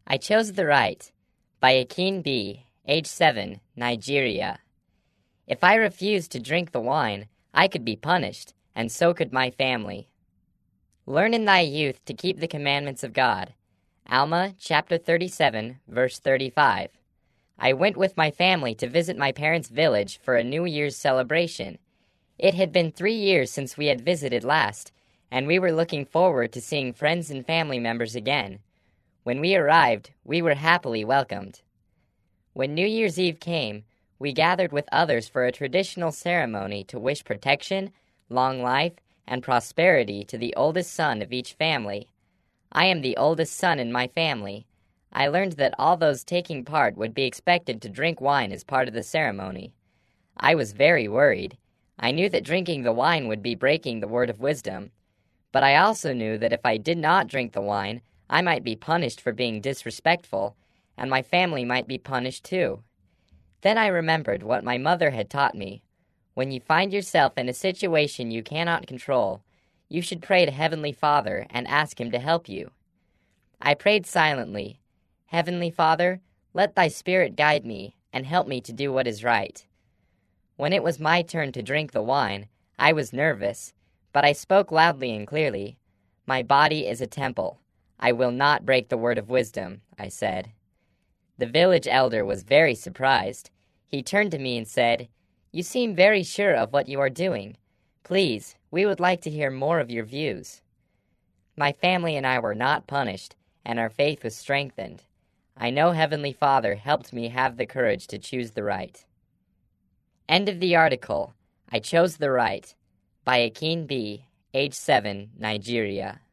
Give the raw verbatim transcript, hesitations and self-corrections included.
I Chose the Right by Akin B., age seven, Nigeria. If I refused to drink the wine, I could be punished, and so could my family. Learn in thy youth to keep the commandments of God. Alma, chapter thirty-seven, verse thirty-five. I went with my family to visit my parents' village for a New Year's celebration. It had been three years since we had visited last, and we were looking forward to seeing friends and family members again. When we arrived, we were happily welcomed. When New Year's Eve came, we gathered with others for a traditional ceremony to wish protection, long life, and prosperity to the oldest son of each family. I am the oldest son in my family. I learned that all those taking part would be expected to drink wine as part of the ceremony. I was very worried. I knew that drinking the wine would be breaking the word of wisdom. But I also knew that if I did not drink the wine, I might be punished for being disrespectful, and my family might be punished too. Then I remembered what my mother had taught me. When you find yourself in a situation you cannot control, you should pray to Heavenly Father and ask Him to help you. I prayed silently, Heavenly Father, let Thy Spirit guide me and help me to do what is right. When it was my turn to drink the wine, I was nervous, but I spoke loudly and clearly. My body is a temple. I will not break the word of wisdom, I said. The village elder was very surprised. He turned to me and said, You seem very sure of what you are doing. Please, we would like to hear more of your views. My family and I were not punished, and our faith was strengthened. I know Heavenly Father helped me have the courage to choose the right. End of the article. I Chose the Right by Akin B., age seven, Nigeria.